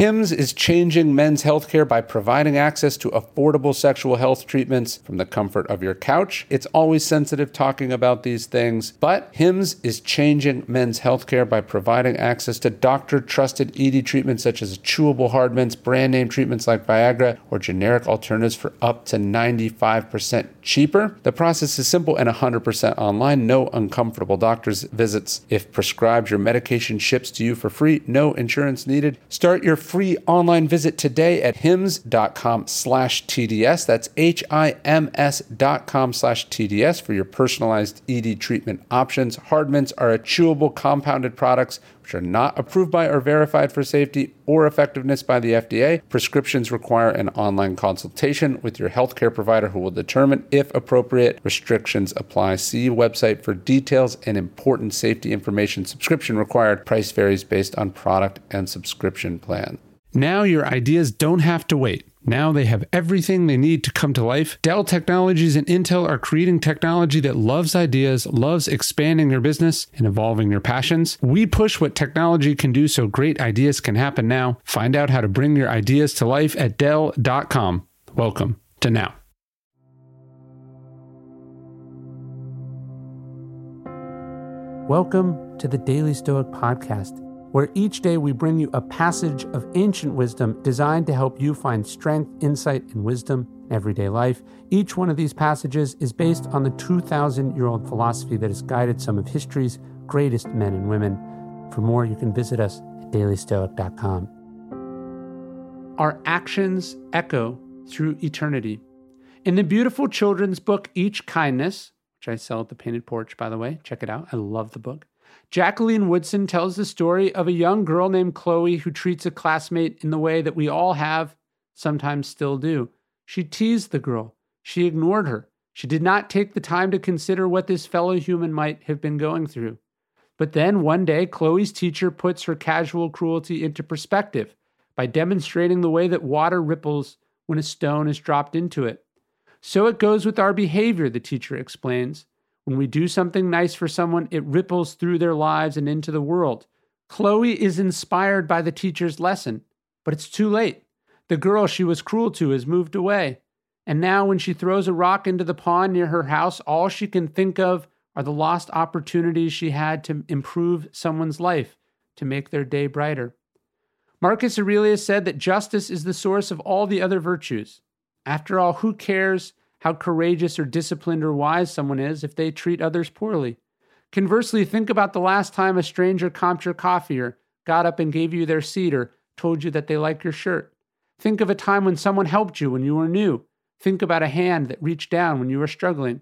Hims is changing men's healthcare by providing access to affordable sexual health treatments from the comfort of your couch. It's always sensitive talking about these things, but Hims is changing men's healthcare by providing access to doctor-trusted ED treatments such as chewable hard mints, brand name treatments like Viagra, or generic alternatives for up to 95% cheaper. The process is simple and 100% online. No uncomfortable doctor's visits. If prescribed, your medication ships to you for free. No insurance needed. Start your free online visit today at hims.com/TDS. That's HIMS.com/TDS for your personalized ED treatment options. Hard mints are chewable compounded products which are not approved by or verified for safety or effectiveness by the FDA. Prescriptions require an online consultation with your healthcare provider who will determine if appropriate. Restrictions apply. See website for details and important safety information. Subscription required. Price varies based on product and subscription plan. Now your ideas don't have to wait. Now they have everything they need to come to life. Dell Technologies and Intel are creating technology that loves ideas, loves expanding your business and evolving your passions. We push what technology can do so great ideas can happen now. Find out how to bring your ideas to life at Dell.com. Welcome to Now. Welcome to the Daily Stoic Podcast, where each day we bring you a passage of ancient wisdom designed to help you find strength, insight, and wisdom in everyday life. Each one of these passages is based on the 2,000-year-old philosophy that has guided some of history's greatest men and women. For more, you can visit us at dailystoic.com. Our actions echo through eternity. In the beautiful children's book, Each Kindness, which I sell at the Painted Porch, by the way, check it out. I love the book. Jacqueline Woodson tells the story of a young girl named Chloe who treats a classmate in the way that we all have, sometimes still do. She teased the girl. She ignored her. She did not take the time to consider what this fellow human might have been going through. But then one day, Chloe's teacher puts her casual cruelty into perspective by demonstrating the way that water ripples when a stone is dropped into it. So it goes with our behavior, the teacher explains. When we do something nice for someone, it ripples through their lives and into the world. Chloe is inspired by the teacher's lesson, but it's too late. The girl she was cruel to has moved away. And now when she throws a rock into the pond near her house, all she can think of are the lost opportunities she had to improve someone's life, to make their day brighter. Marcus Aurelius said that justice is the source of all the other virtues. After all, who cares how courageous or disciplined or wise someone is if they treat others poorly? Conversely, think about the last time a stranger comped your coffee or got up and gave you their seat or told you that they like your shirt. Think of a time when someone helped you when you were new. Think about a hand that reached down when you were struggling.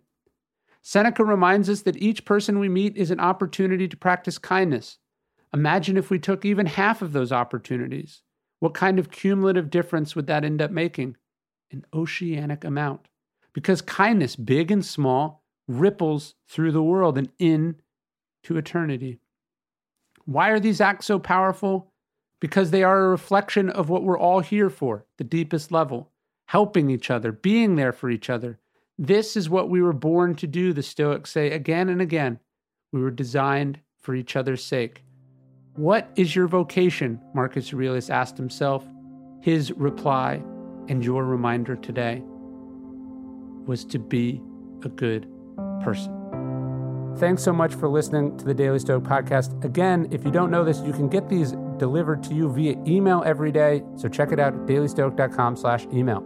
Seneca reminds us that each person we meet is an opportunity to practice kindness. Imagine if we took even half of those opportunities. What kind of cumulative difference would that end up making? An oceanic amount. Because kindness, big and small, ripples through the world and into eternity. Why are these acts so powerful? Because they are a reflection of what we're all here for, the deepest level. Helping each other, being there for each other. This is what we were born to do, the Stoics say again and again. We were designed for each other's sake. What is your vocation? Marcus Aurelius asked himself. His reply, and your reminder today, was to be a good person. Thanks so much for listening to the Daily Stoic Podcast. Again, if you don't know this, you can get these delivered to you via email every day. So check it out at dailystoic.com/email.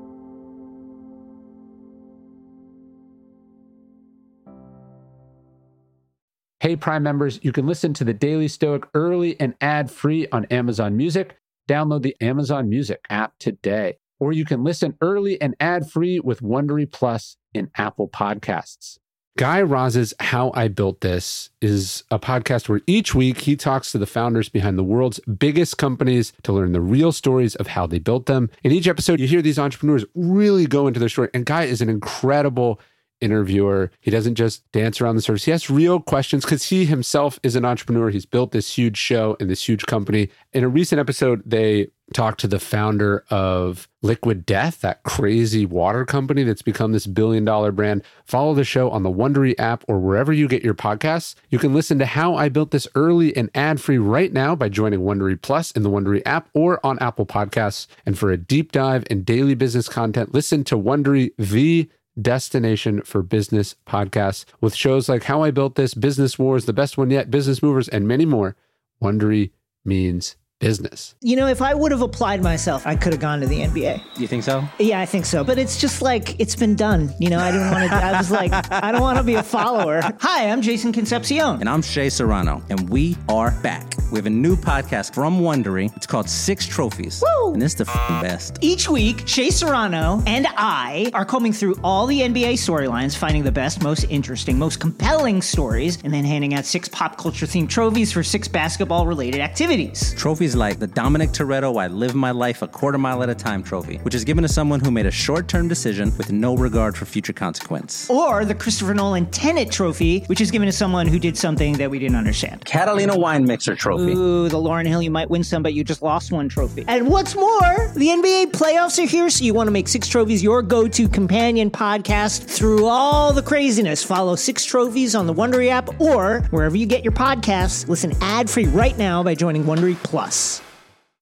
Hey, Prime members, you can listen to the Daily Stoic early and ad-free on Amazon Music. Download the Amazon Music app today. Or you can listen early and ad-free with Wondery Plus in Apple Podcasts. Guy Raz's How I Built This is a podcast where each week he talks to the founders behind the world's biggest companies to learn the real stories of how they built them. In each episode, you hear these entrepreneurs really go into their story. And Guy is an incredible interviewer. He doesn't just dance around the surface. He asks real questions because he himself is an entrepreneur. He's built this huge show and this huge company. In a recent episode, they talk to the founder of Liquid Death, that crazy water company that's become this billion-dollar brand. Follow the show on the Wondery app or wherever you get your podcasts. You can listen to How I Built This early and ad-free right now by joining Wondery Plus in the Wondery app or on Apple Podcasts. And for a deep dive in daily business content, listen to Wondery, the destination for business podcasts, with shows like How I Built This, Business Wars, The Best One Yet, Business Movers, and many more. Wondery means business. You know, if I would have applied myself, I could have gone to the NBA. You think so? Yeah, I think so. But it's just like, it's been done. You know, I didn't want to, I was like, I don't want to be a follower. Hi, I'm Jason Concepcion. And I'm Shea Serrano. And we are back. We have a new podcast from Wondery. It's called Six Trophies. Woo! And it's the best. Each week, Shea Serrano and I are combing through all the NBA storylines, finding the best, most interesting, most compelling stories, and then handing out 6 pop culture themed trophies for 6 basketball related activities. Trophies like the Dominic Toretto I Live My Life a Quarter Mile at a Time trophy, which is given to someone who made a short-term decision with no regard for future consequence. Or the Christopher Nolan Tenet trophy, which is given to someone who did something that we didn't understand. Catalina Wine Mixer trophy. Ooh, the Lauryn Hill, you might win some, but you just lost one trophy. And what's more, the NBA playoffs are here, so you want to make 6 Trophies your go-to companion podcast through all the craziness. Follow 6 Trophies on the Wondery app or wherever you get your podcasts. Listen ad-free right now by joining Wondery Plus.